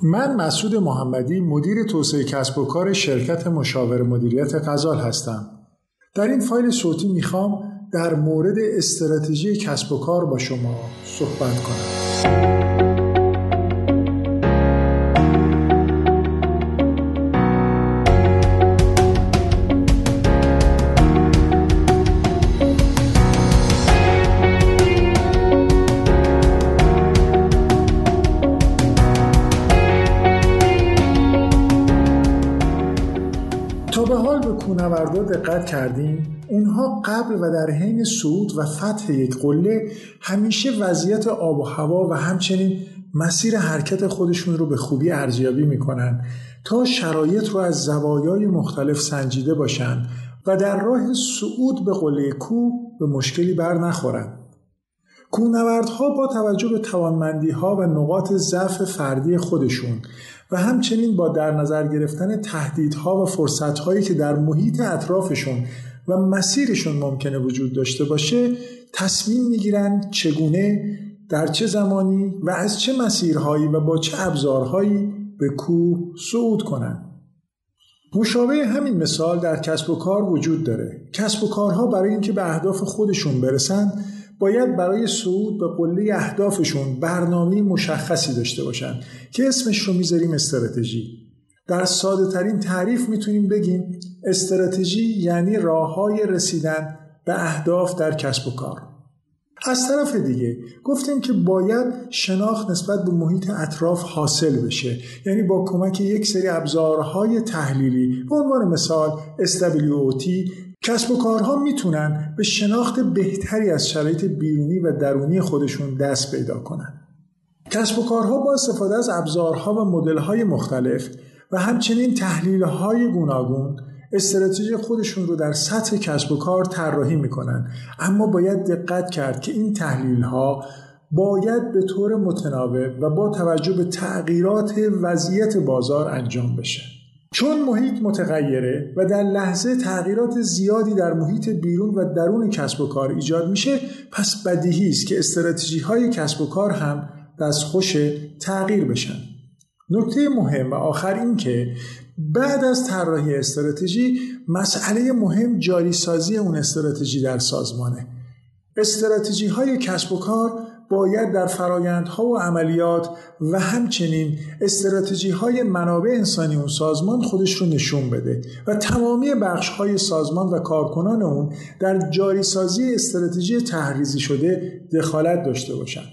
من مسعود محمدی، مدیر توسعه کسب و کار شرکت مشاور مدیریت غزال هستم. در این فایل صوتی میخوام در مورد استراتژی کسب و کار با شما صحبت کنم. تا به حال به کوهنوردا دقت کردیم؟ اونها قبل و در حین صعود و فتح یک قله همیشه وضعیت آب و هوا و همچنین مسیر حرکت خودشون رو به خوبی ارزیابی میکنن تا شرایط رو از زوایای مختلف سنجیده باشن و در راه صعود به قله کوه به مشکلی بر نخورن. کوهنوردها با توجه به توانمندی‌ها و نقاط ضعف فردی خودشون و همچنین با در نظر گرفتن تهدیدها و فرصت‌هایی که در محیط اطرافشون و مسیرشون ممکنه وجود داشته باشه تصمیم میگیرن چگونه، در چه زمانی و از چه مسیرهایی و با چه ابزارهایی به کوه صعود کنن. مشابه همین مثال در کسب و کار وجود داره. کسب و کارها برای اینکه به اهداف خودشون برسن باید برای صعود به قله اهدافشون برنامه مشخصی داشته باشن که اسمش رو میذاریم استراتژی. در ساده ترین تعریف میتونیم بگیم استراتژی یعنی راههای رسیدن به اهداف در کسب و کار. از طرف دیگه گفتیم که باید شناخت نسبت به محیط اطراف حاصل بشه، یعنی با کمک یک سری ابزارهای تحلیلی به عنوان مثال SWOT کسب و کارها میتونن به شناخت بهتری از شرایط بیرونی و درونی خودشون دست پیدا کنن. کسب و کارها با استفاده از ابزارها و مدل‌های مختلف و همچنین تحلیل‌های گوناگون استراتژی خودشون رو در سطح کسب و کار طراحی میکنن، اما باید دقت کرد که این تحلیل‌ها باید به طور متناوب و با توجه به تغییرات وضعیت بازار انجام بشه. چون محیط متغیره و در لحظه تغییرات زیادی در محیط بیرون و درون کسب و کار ایجاد میشه، پس بدیهی است که استراتژی‌های کسب و کار هم دستخوش تغییر بشن. نکته مهم و آخر این که بعد از طراحی استراتژی مسئله مهم جاری سازی اون استراتژی در سازمانه. استراتژی‌های کسب و کار باید در فرآیندها و عملیات و همچنین استراتژی‌های منابع انسانی اون سازمان خودش رو نشون بده و تمامی بخش‌های سازمان و کارکنان اون در جاری سازی استراتژی تحریزی شده دخالت داشته باشند.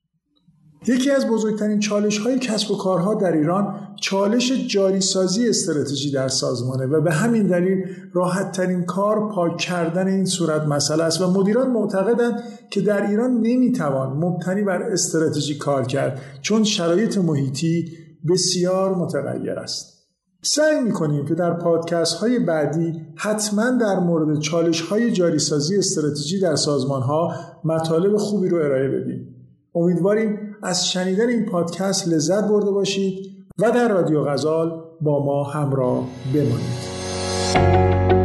یکی از بزرگترین چالش‌های کسب و کارها در ایران چالش جاری سازی استراتژی در سازمانه و به همین دلیل راحت‌ترین کار پاک کردن این صورت مسئله است و مدیران معتقدند که در ایران نمی‌توان مبتنی بر استراتژی کار کرد چون شرایط محیطی بسیار متغیر است. سعی می‌کنیم که در پادکست‌های بعدی حتما در مورد چالش‌های جاری سازی استراتژی در سازمان‌ها مطالب خوبی رو ارائه بدیم. امیدواریم از شنیدن این پادکست لذت برده باشید و در رادیو غزال با ما همراه بمانید.